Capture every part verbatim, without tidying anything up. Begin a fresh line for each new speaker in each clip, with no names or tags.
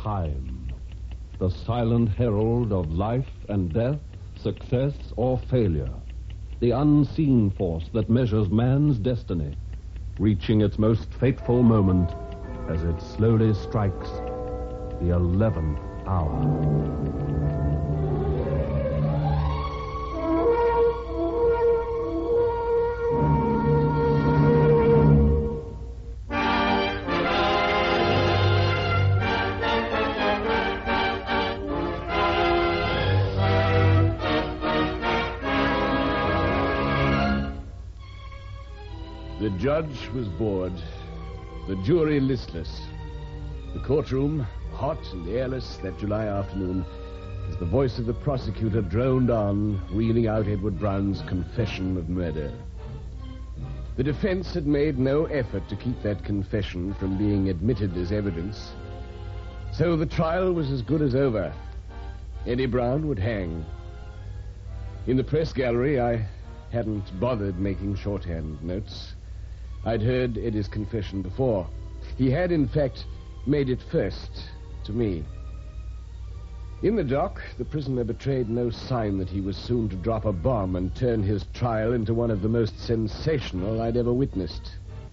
Time, the silent herald of life and death, success or failure, the unseen force that measures man's destiny, reaching its most fateful moment as it slowly strikes the eleventh hour.
The judge was bored, the jury listless, the courtroom hot and airless that July afternoon as the voice of the prosecutor droned on, reeling out Edward Brown's confession of murder. The defense had made no effort to keep that confession from being admitted as evidence, so the trial was as good as over. Eddie Brown would hang. In the press gallery, I hadn't bothered making shorthand notes. I'd heard Eddie's confession before. He had, in fact, made it first to me. In the dock, the prisoner betrayed no sign that he was soon to drop a bomb and turn his trial into one of the most sensational I'd ever witnessed.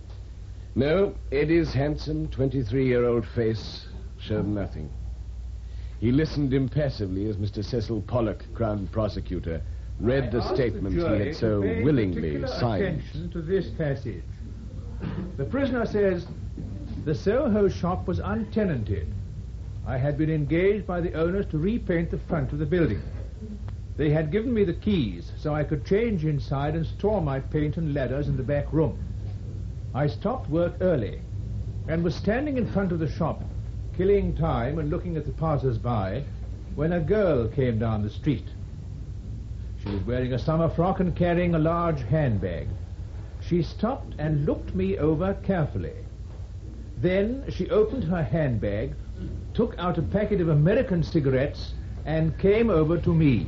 No, Eddie's handsome twenty-three-year-old face showed nothing. He listened impassively as Mister Cecil Pollock, Crown Prosecutor, read the statement he had so willingly signed.
Attention to this passage. The prisoner says, the Soho shop was untenanted. I had been engaged by the owners to repaint the front of the building. They had given me the keys so I could change inside and store my paint and leathers in the back room. I stopped work early and was standing in front of the shop, killing time and looking at the passers-by, when a girl came down the street. She was wearing a summer frock and carrying a large handbag. She stopped and looked me over carefully. Then she opened her handbag, took out a packet of American cigarettes, and came over to me.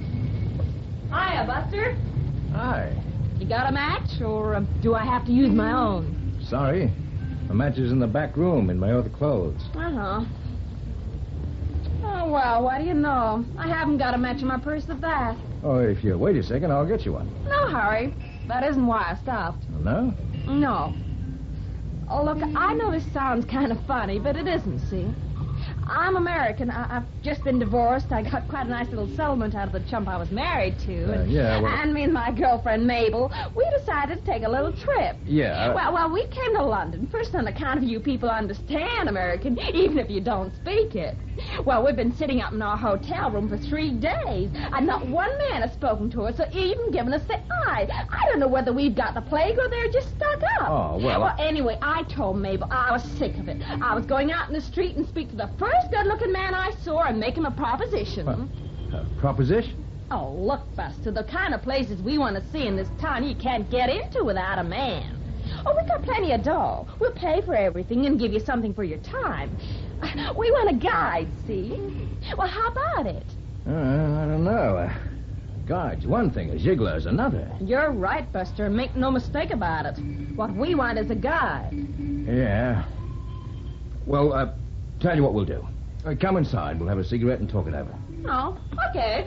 Hiya, Buster.
Hi.
You got a match, or uh, do I have to use my own?
Sorry. The match is in the back room in my other clothes.
Uh-huh. Oh, well, what do you know? I haven't got a match in my purse at that.
Oh, if you wait a second, I'll get you one.
No hurry. That isn't why I stopped.
No?
No. Oh, look, I know this sounds kind of funny, but it isn't, see? I'm American. I- I've just been divorced. I got quite a nice little settlement out of the chump I was married to.
Uh,
and,
yeah, well...
and me and my girlfriend, Mabel, we decided to take a little trip.
Yeah. I...
Well, well, we came to London, first on account of you people understand American, even if you don't speak it. Well, we've been sitting up in our hotel room for three days, and not one man has spoken to us or even given us the eye. I don't know whether we've got the plague or they're just stuck up.
Oh, well...
Well,
I...
anyway, I told Mabel I was sick of it. I was going out in the street and speak to the first good-looking man I saw and make him a proposition.
What? A proposition?
Oh, look, Buster, the kind of places we want to see in this town you can't get into without a man. Oh, we've got plenty of dough. We'll pay for everything and give you something for your time. We want a guide, see? Well, how about it?
Uh, I don't know. Uh, guide's one thing, a giggler's another.
You're right, Buster. Make no mistake about it. What we want is a guide.
Yeah. Well, uh, tell you what we'll do. Uh, come inside. We'll have a cigarette and talk it over.
Oh, okay.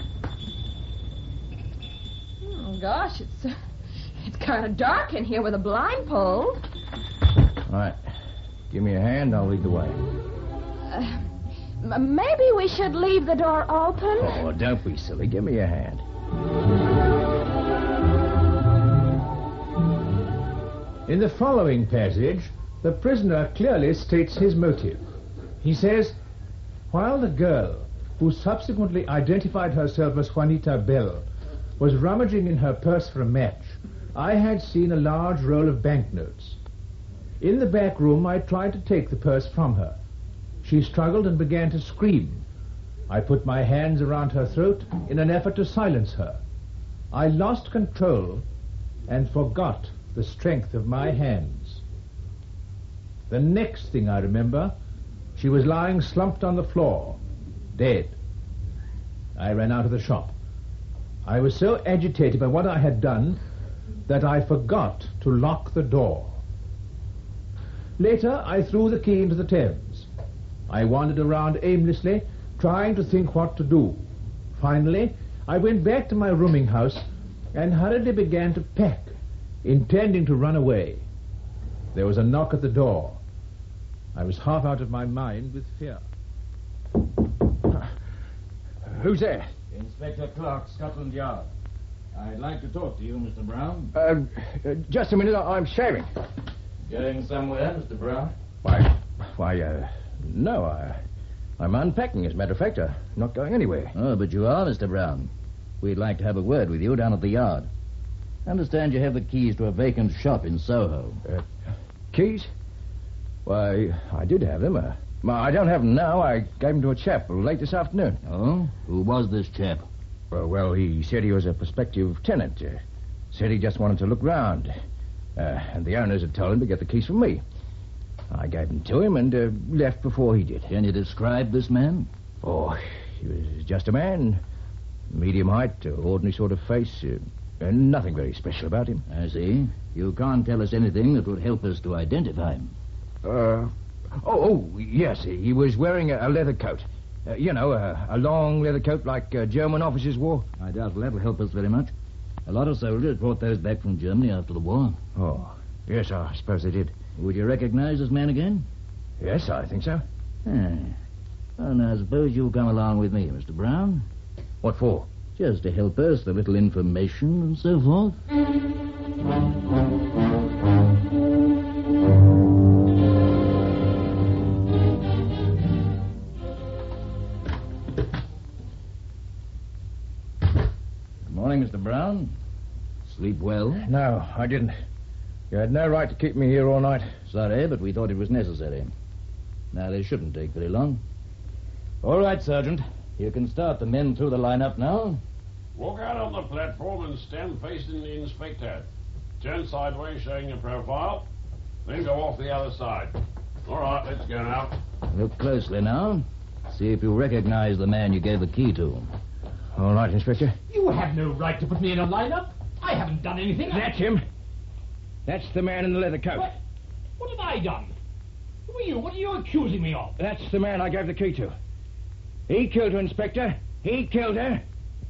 Oh, gosh, it's uh, it's kind of dark in here with a blind pulled.
All right. Give me a hand. I'll lead the way.
Uh, m- maybe we should leave the door open.
Oh, don't be silly. Give me a hand.
In the following passage, the prisoner clearly states his motive. He says, while the girl, who subsequently identified herself as Juanita Bell, was rummaging in her purse for a match, I had seen a large roll of banknotes. In the back room, I tried to take the purse from her. She struggled and began to scream. I put my hands around her throat in an effort to silence her. I lost control and forgot the strength of my hands. The next thing I remember, she was lying slumped on the floor, dead. I ran out of the shop. I was so agitated by what I had done that I forgot to lock the door. Later, I threw the key into the Thames. I wandered around aimlessly, trying to think what to do. Finally, I went back to my rooming house and hurriedly began to pack, intending to run away. There was a knock at the door. I was half out of my mind with fear.
Who's there?
Inspector Clark, Scotland Yard. I'd like to talk to you, Mister Brown.
Uh, uh, just a minute, I- I'm shaving.
Going somewhere, Mister Brown?
Why, why, uh, no, I, I'm unpacking, as a matter of fact. I'm not going anywhere.
Oh, but you are, Mister Brown. We'd like to have a word with you down at the yard. Understand you have the keys to a vacant shop in Soho.
Uh, keys? Why, I did have them. Uh, I don't have them now. I gave them to a chap late this afternoon.
Oh? Who was this chap?
Uh, well, he said he was a prospective tenant. Uh, said he just wanted to look round. Uh, and the owners had told him to get the keys from me. I gave them to him and uh, left before he did.
Can you describe this man?
Oh, he was just a man. Medium height, uh, ordinary sort of face, uh, and nothing very special about him.
I see. You can't tell us anything that would help us to identify him.
Uh, oh, oh, yes, he was wearing a, a leather coat. Uh, you know, a, a long leather coat like uh, German officers wore.
I doubt that'll help us very much. A lot of soldiers brought those back from Germany after the war.
Oh, yes, I suppose they did.
Would you recognize this man again?
Yes, I think so.
Ah. Well, now, suppose you come along with me, Mister Brown.
What for?
Just to help us, a little information and so forth. Good morning, Mister Brown. Sleep well?
No, I didn't. You had no right to keep me here all night.
Sorry, but we thought it was necessary. Now, this shouldn't take very long. All right, Sergeant. You can start the men through the lineup now.
Walk out on the platform and stand facing the inspector. Turn sideways, showing your profile. Then go off the other side. All right, let's go now.
Look closely now. See if you recognize the man you gave the key to.
All right, Inspector.
You have no right to put me in a lineup. I haven't done anything.
That's him. That's the man in the leather coat.
What? What have I done? Who are you? What are you accusing me of?
That's the man I gave the key to. He killed her, Inspector. He killed her.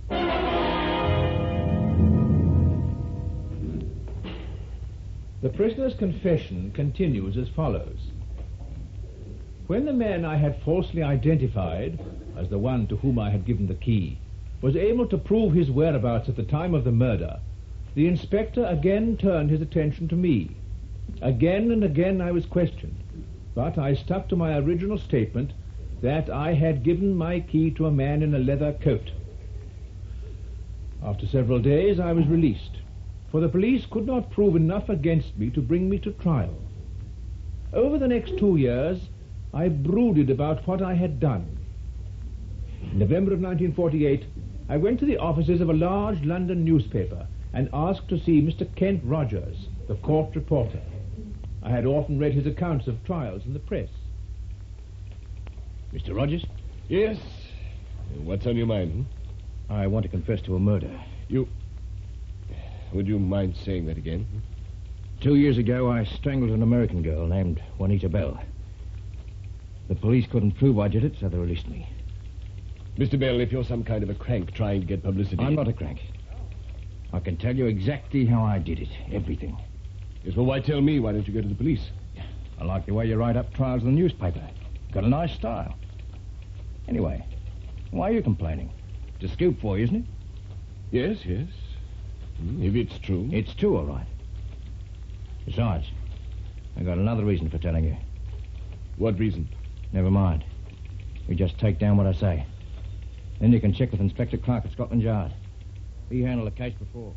The prisoner's confession continues as follows. When the man I had falsely identified as the one to whom I had given the key was able to prove his whereabouts at the time of the murder, the inspector again turned his attention to me. Again and again I was questioned, but I stuck to my original statement that I had given my key to a man in a leather coat. After several days I was released, for the police could not prove enough against me to bring me to trial. Over the next two years, I brooded about what I had done. In November of nineteen forty-eight, I went to the offices of a large London newspaper and asked to see Mister Kent Rogers, the court reporter. I had often read his accounts of trials in the press.
Mister Rogers?
Yes? What's on your mind? Hmm?
I want to confess to a murder.
You... Would you mind saying that again?
Two years ago, I strangled an American girl named Juanita Bell. The police couldn't prove I did it, so they released me.
Mister Bell, if you're some kind of a crank trying to get publicity...
I'm not a crank. I can tell you exactly how I did it. Everything.
Yes, well, why tell me? Why don't you go to the police?
I like the way you write up trials in the newspaper. Got a nice style. Anyway, why are you complaining? It's a scoop for you, isn't it?
Yes, yes. Hmm, if it's true.
It's true, all right. Besides, I got another reason for telling you.
What reason?
Never mind. You just take down what I say. Then you can check with Inspector Clark at Scotland Yard. He handled the case before.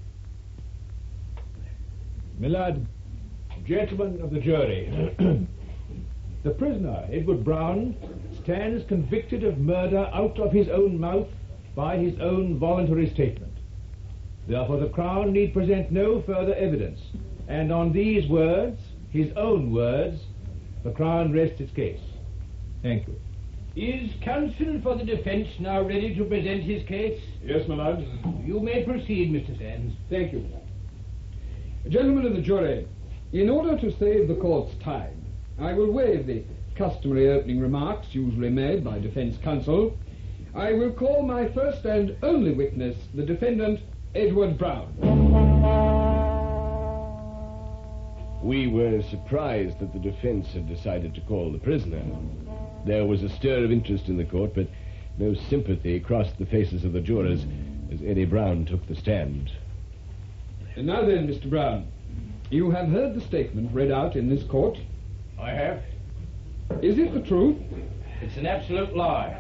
Millard, gentlemen of the jury, the prisoner, Edward Brown, stands convicted of murder out of his own mouth by his own voluntary statement. Therefore, the Crown need present no further evidence, and on these words, his own words, the Crown rests its case. Thank you.
Is counsel for the defence now ready to present his case?
Yes, my lord.
You may proceed, Mister Sands.
Thank you.
Gentlemen of the jury, in order to save the court's time,
I will waive the customary opening remarks usually made by defense counsel. I will call my first and only witness, the defendant, Edward Brown.
We were surprised that the defense had decided to call the prisoner. There was a stir of interest in the court, but no sympathy crossed the faces of the jurors as Eddie Brown took the stand.
And now then, Mister Brown, you have heard the statement read out in this court.
I have.
Is it the truth?
It's an absolute lie.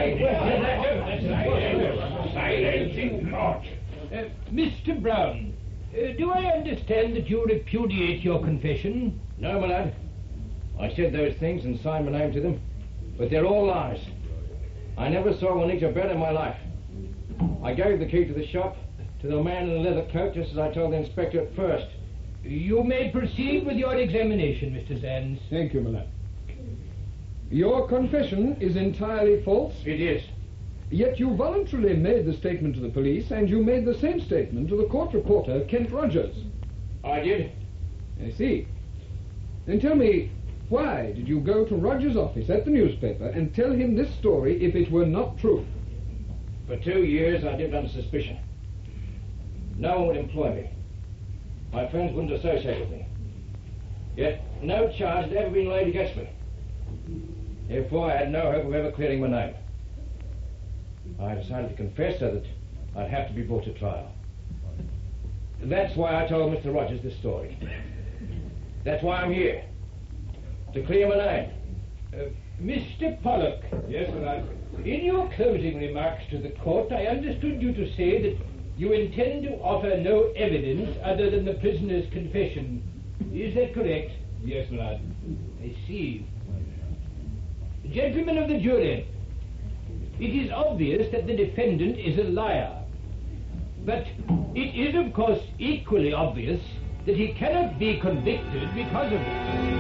Silence in court.
Uh, Mister Brown, uh, do I understand that you repudiate your confession?
No, my lad. I said those things and signed my name to them, but they're all lies. I never saw Juanita Bell in my life. I gave the key to the shop to the man in the leather coat, just as I told the inspector at first.
You may proceed with your examination, Mister Sands. Thank you, my lad. Your confession is entirely false.
It is.
Yet you voluntarily made the statement to the police, and you made the same statement to the court reporter, Kent Rogers.
I did.
I see. Then tell me, why did you go to Rogers' office at the newspaper and tell him this story if it were not true?
For two years I lived under suspicion. No one would employ me. My friends wouldn't associate with me. Yet no charge had ever been laid against me. Therefore I had no hope of ever clearing my name. I decided to confess so that I'd have to be brought to trial. That's why I told Mister Rogers this story. That's why I'm here. To clear my name.
Uh, Mister Pollock. Yes, sir. In your closing remarks to the court, I understood you to say that you intend to offer no evidence other than the prisoner's confession. Is that correct? Yes, my lord. I see. Gentlemen of the jury, it is obvious that the defendant is a liar. But it is, of course, equally obvious that he cannot be convicted because of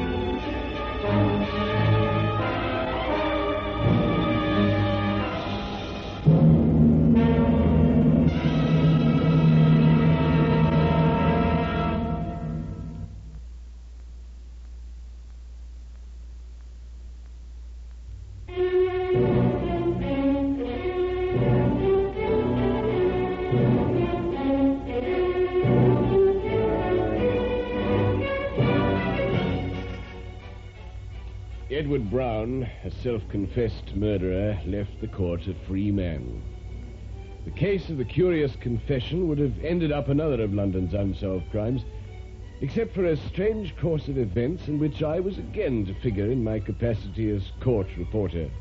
it.
Edward Brown, a self-confessed murderer, left the court a free man. The case of the curious confession would have ended up another of London's unsolved crimes, except for a strange course of events in which I was again to figure in my capacity as court reporter.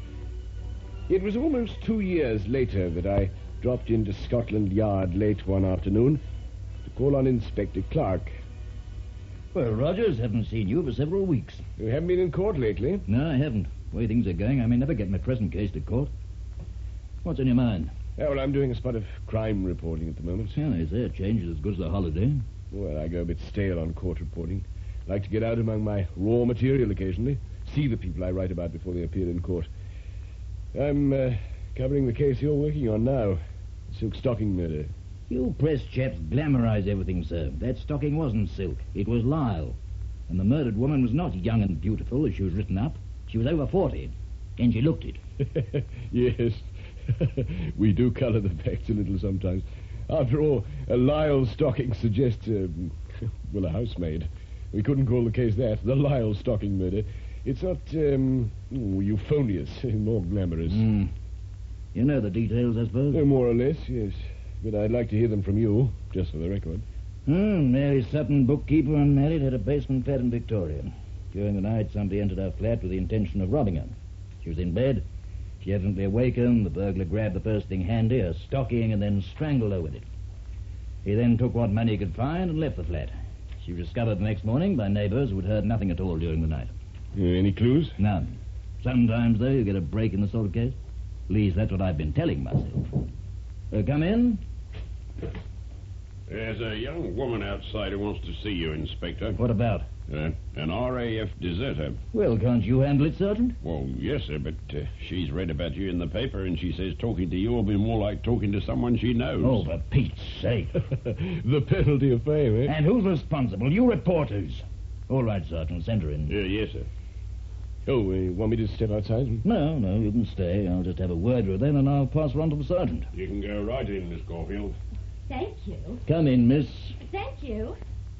It was almost two years later that I dropped into Scotland Yard late one afternoon to call on Inspector Clark.
Well, Rogers, haven't seen you for several weeks.
You haven't been in court lately?
No, I haven't. The way things are going, I may never get my present case to court. What's on your mind?
Oh, well, I'm doing a spot of crime reporting at the moment.
Yeah, they say a change is as good as a holiday.
Well, I go a bit stale on court reporting. Like to get out among my raw material occasionally. See the people I write about before they appear in court. I'm uh, covering the case you're working on now. Silk stocking murder.
You press chaps glamorize everything, sir. That stocking wasn't silk. It was Lyle. And the murdered woman was not young and beautiful as she was written up. She was over forty. And she looked it.
Yes. We do colour the facts a little sometimes. After all, a Lyle stocking suggests, uh, well, a housemaid. We couldn't call the case that. The Lyle stocking murder. It's not, um, ooh, euphonious, more glamorous.
Mm. You know the details, I suppose?
Uh, more or less, yes. But I'd like to hear them from you, just for the record.
Hmm, Mary Sutton, bookkeeper, unmarried, had a basement flat in Victoria. During the night, somebody entered her flat with the intention of robbing her. She was in bed. She evidently awakened. The burglar grabbed the first thing handy, a stocking, and then strangled her with it. He then took what money he could find and left the flat. She was discovered the next morning by neighbors who had heard nothing at all during the night.
Uh, any clues?
None. Sometimes, though, you get a break in the sort of case. At least that's what I've been telling myself. Uh, come in.
There's a young woman outside who wants to see you, Inspector.
What about?
Uh, an R A F deserter.
Well, can't you handle it, Sergeant?
Well, yes, sir, but uh, she's read about you in the paper, and she says talking to you will be more like talking to someone she knows.
Oh, for Pete's sake.
The penalty of fame, eh?
And who's responsible? You reporters.
All right, Sergeant. Send her in.
Uh, yes, sir. Oh, uh, want me to step outside?
No, no, you can stay. I'll just have a word with them, and I'll pass her on to the sergeant.
You can go right in, Miss Caulfield.
Thank you.
Come in, miss.
Thank you.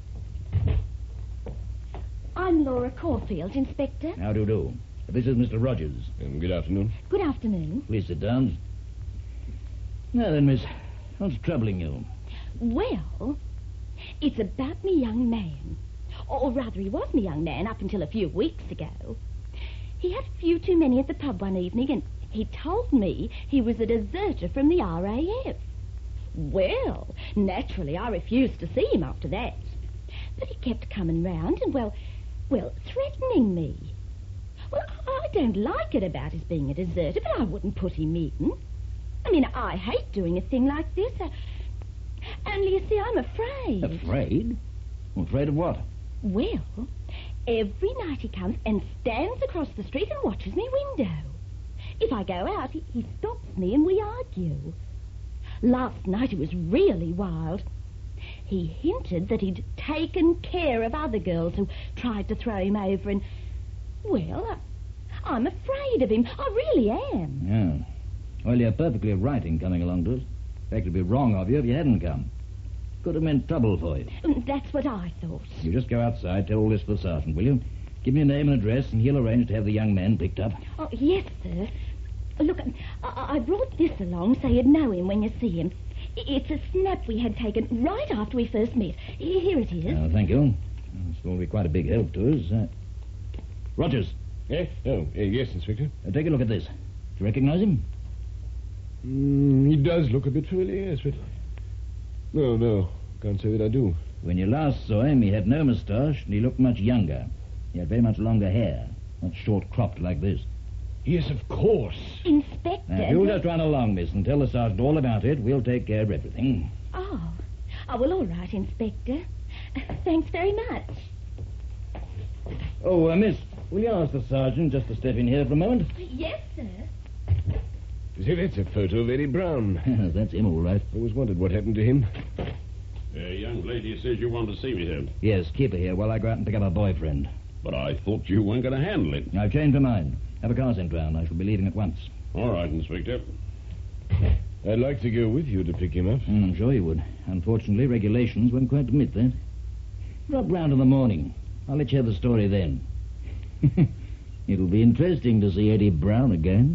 I'm Laura Caulfield, Inspector.
How do you do? This is Mister Rogers.
Um, good afternoon.
Good afternoon.
Please sit down. Now then, miss, what's troubling you?
Well, it's about me young man. Or rather, he was me young man up until a few weeks ago. He had a few too many at the pub one evening, and he told me he was a deserter from the R A F. Well, naturally, I refused to see him after that. But he kept coming round and, well, well, threatening me. Well, I don't like it about his being a deserter, but I wouldn't put him in. I mean, I hate doing a thing like this. Uh, only, you see, I'm afraid.
Afraid? Afraid of what?
Well, every night he comes and stands across the street and watches me window. If I go out, he, he stops me and we argue. Last night it was really wild. He hinted that he'd taken care of other girls who tried to throw him over and... Well, I, I'm afraid of him. I really am.
Yeah. Well, you're perfectly right in coming along to us. In fact, it'd be wrong of you if you hadn't come. Could have meant trouble for you.
Mm, That's what I thought.
You just go outside, tell all this to the sergeant, will you? Give me your name and address, and he'll arrange to have the young man picked up.
Oh, yes, sir. Look, I, I brought this along so you'd know him when you see him. I- It's a snap we had taken right after we first met. H- Here it is.
Oh, thank you. This will be quite a big help to us. Uh, Rogers,
Eh? Oh, uh, yes, Inspector.
uh, take a look at this. Do you recognize him?
Mm, he does look a bit familiar, yes, but... No, no, can't say that I do.
When you last saw him, he had no moustache, and he looked much younger. He had very much longer hair, not short-cropped like this.
Yes, of course.
Inspector.
Now, if you'll just run along, miss, and tell the sergeant all about it, we'll take care of everything.
Oh. Oh, well, all right, Inspector. Thanks very much.
Oh, uh, miss, will you ask the sergeant just to step in here for a moment?
Yes, sir.
See, that's a photo of Eddie Brown.
That's him, all right.
Always wondered what happened to him.
A young lady says you want to see me, sir.
Yes, keep her here while I go out and pick up her boyfriend.
But I thought you weren't going to handle it.
I've changed my mind. Have a car sent round. I shall be leaving at once.
All right, Inspector.
I'd like to go with you to pick him up.
Mm, I'm sure you would. Unfortunately, regulations won't quite permit that. Drop round in the morning. I'll let you have the story then. It'll be interesting to see Eddie Brown again.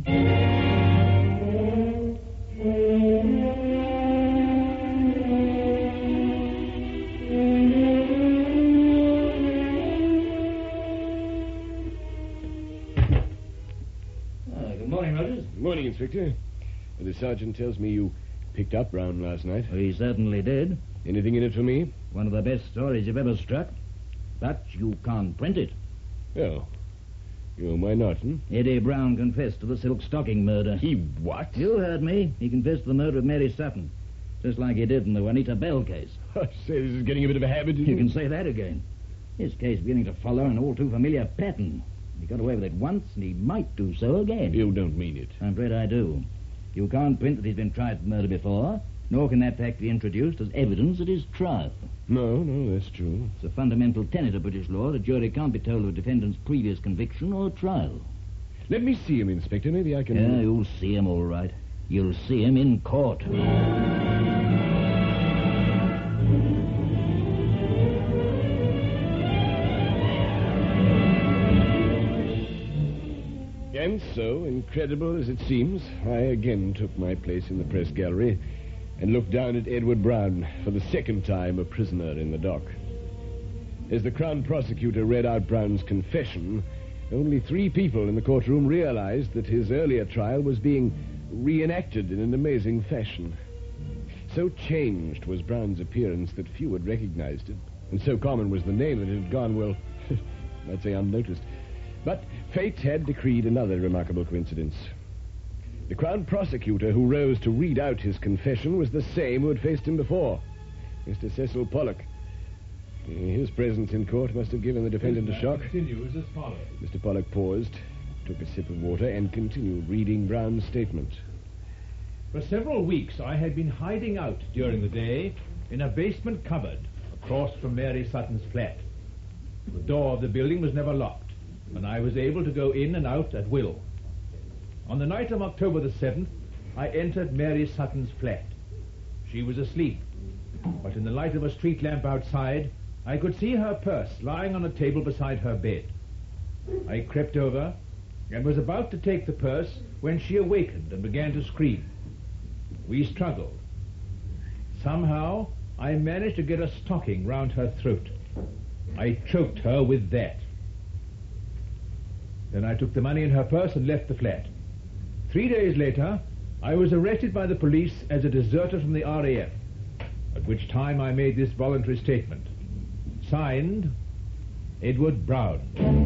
Uh, good morning, Rogers.
Morning, Inspector. The sergeant tells me you picked up Brown last night.
He certainly did.
Anything in it for me?
One of the best stories you've ever struck. But you can't print it.
Oh. Oh, why not, hmm?
Eddie Brown confessed to the silk stocking murder.
He what?
You heard me. He confessed to the murder of Mary Sutton. Just like he did in the Juanita Bell case.
I say, this is getting a bit of a habit.
You can say that again. His case beginning to follow an all too familiar pattern. He got away with it once, and he might do so again.
You don't mean it.
I'm afraid I do. You can't print that he's been tried for murder before, nor can that fact be introduced as evidence at his trial.
No, no, that's true.
It's a fundamental tenet of British law. The jury can't be told of a defendant's previous conviction or trial.
Let me see him, Inspector. Maybe I can...
Yeah, you'll see him all right. You'll see him in court.
And so, incredible as it seems, I again took my place in the press gallery and looked down at Edward Brown, for the second time a prisoner in the dock. As the Crown Prosecutor read out Brown's confession, only three people in the courtroom realized that his earlier trial was being reenacted in an amazing fashion. So changed was Brown's appearance that few had recognized it, and so common was the name that it had gone, well, I'd say unnoticed. But fate had decreed another remarkable coincidence. The Crown Prosecutor who rose to read out his confession was the same who had faced him before, Mister Cecil Pollock. His presence in court must have given the defendant a shock.
Continues as follows.
Mister Pollock paused, took a sip of water, and continued reading Brown's statement.
For several weeks I had been hiding out during the day in a basement cupboard across from Mary Sutton's flat. The door of the building was never locked, and I was able to go in and out at will. On the night of October the seventh, I entered Mary Sutton's flat. She was asleep, but in the light of a street lamp outside, I could see her purse lying on a table beside her bed. I crept over and was about to take the purse when she awakened and began to scream. We struggled. Somehow, I managed to get a stocking round her throat. I choked her with that. Then I took the money in her purse and left the flat. Three days later, I was arrested by the police as a deserter from the R A F, at which time I made this voluntary statement. Signed, Edward Brown.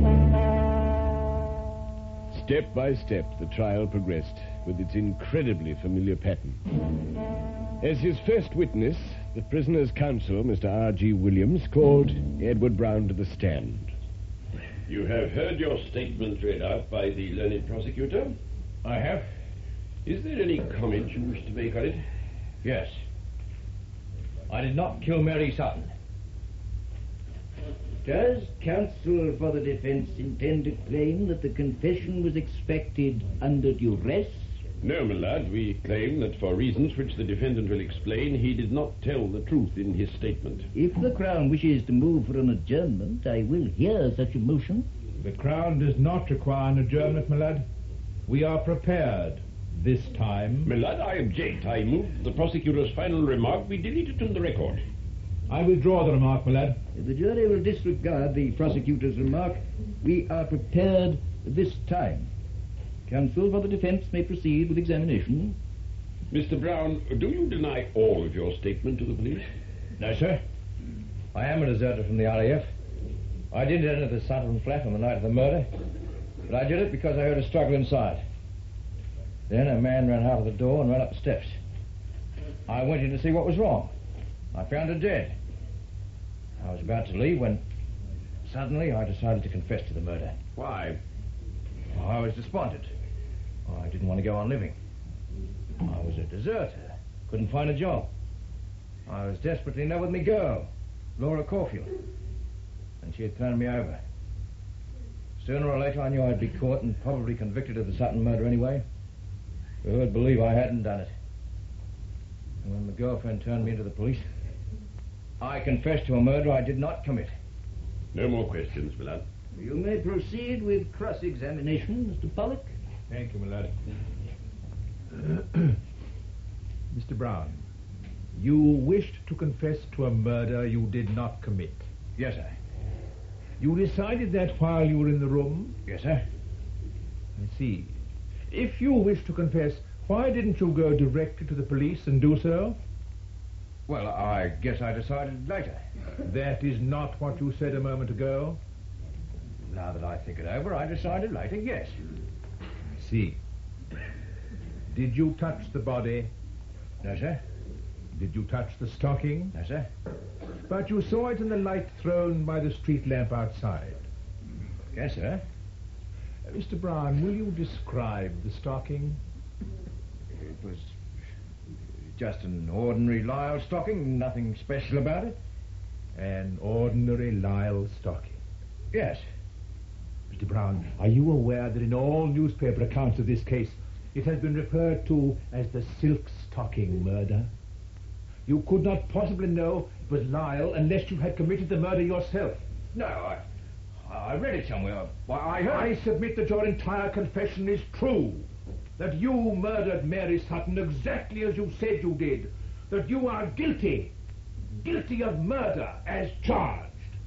Step by step, the trial progressed with its incredibly familiar pattern. As his first witness, the prisoner's counsel, Mister R G Williams, called Edward Brown to the stand.
You have heard your statement read out by the learned prosecutor?
I have.
Is there any comment you wish to make on it?
Yes. I did not kill Mary Sutton.
Does counsel for the defense intend to claim that the confession was expected under duress?
No, my lad. We claim that for reasons which the defendant will explain, he did not tell the truth in his statement.
If the Crown wishes to move for an adjournment, I will hear such a motion.
The Crown does not require an adjournment, my lad. We are prepared this time.
My lad, I object. I move the prosecutor's final remark be deleted from the record.
I withdraw the remark, my lad.
If the jury will disregard the prosecutor's remark, we are prepared this time. Counsel for the defense may proceed with examination.
Mister Brown, do you deny all of your statement to the police?
No, sir. I am a deserter from the R A F. I did enter the Sutton flat on the night of the murder, but I did it because I heard a struggle inside. Then a man ran out of the door and ran up the steps. I went in to see what was wrong. I found her dead. I was about to leave when suddenly I decided to confess to the murder.
Why?
Well, I was despondent. I didn't want to go on living. I was a deserter. Couldn't find a job. I was desperately in love with me girl, Laura Caulfield. And she had thrown me over. Sooner or later I knew I'd be caught and probably convicted of the Sutton murder anyway. Who would believe I hadn't done it? And when my girlfriend turned me into the police, I confessed to a murder I did not commit.
No more questions, my lad.
You may proceed with cross-examination, Mister Pollock.
Thank you, my lad. Mister Brown, you wished to confess to a murder you did not commit.
Yes, sir.
You decided that while you were in the room?
Yes, sir.
I see. If you wish to confess, why didn't you go directly to the police and do so?
Well, I guess I decided later.
That is not what you said a moment ago.
Now that I think it over, I decided later, yes.
I see. Did you touch the body?
No, sir.
Did you touch the stocking?
No, sir.
But you saw it in the light thrown by the street lamp outside.
Yes, sir.
Uh, Mister Brown, will you describe the stocking?
It was just an ordinary Lyle stocking, nothing special about it.
An ordinary Lyle stocking?
Yes.
Mister Brown, are you aware that in all newspaper accounts of this case, it has been referred to as the silk stocking murder? You could not possibly know it was Lyle unless you had committed the murder yourself.
No, I, I read it somewhere. Why, I heard...
I submit that your entire confession is true. That you murdered Mary Sutton exactly as you said you did. That you are guilty. Guilty of murder as charged.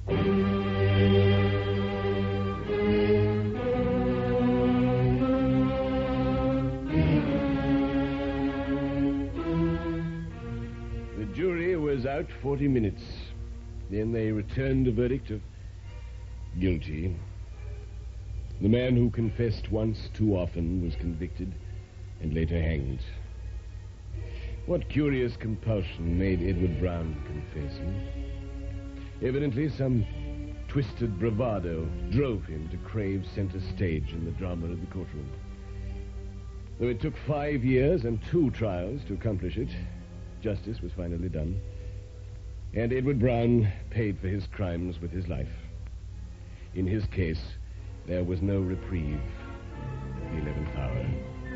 The jury was out forty minutes. Then they returned a verdict of guilty. The man who confessed once too often was convicted and later hanged. What curious compulsion made Edward Brown confess? Hmm? Evidently some twisted bravado drove him to crave center stage in the drama of the courtroom. Though it took five years and two trials to accomplish it, justice was finally done, and Edward Brown paid for his crimes with his life. In his case, there was no reprieve. The eleventh hour.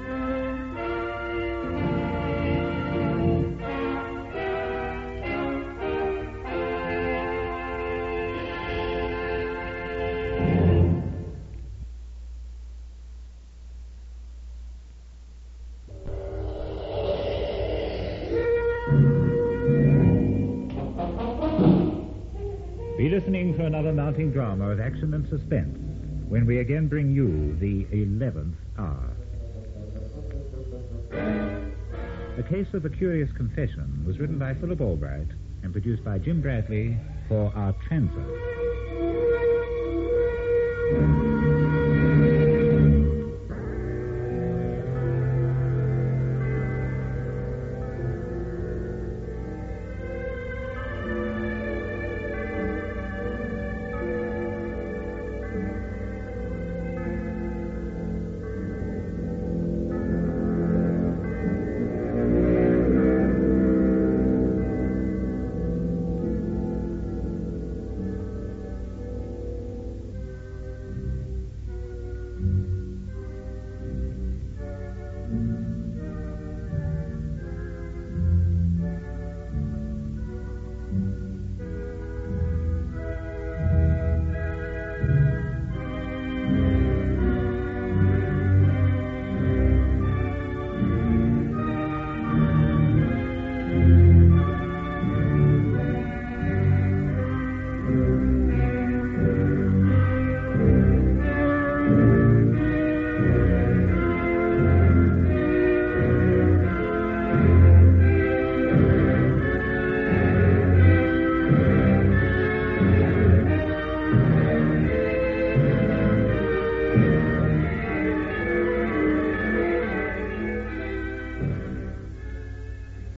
Be listening for another mounting drama of action and suspense when we again bring you the eleventh hour. The Case of a Curious Confession was written by Philip Albright and produced by Jim Bradley for our transit.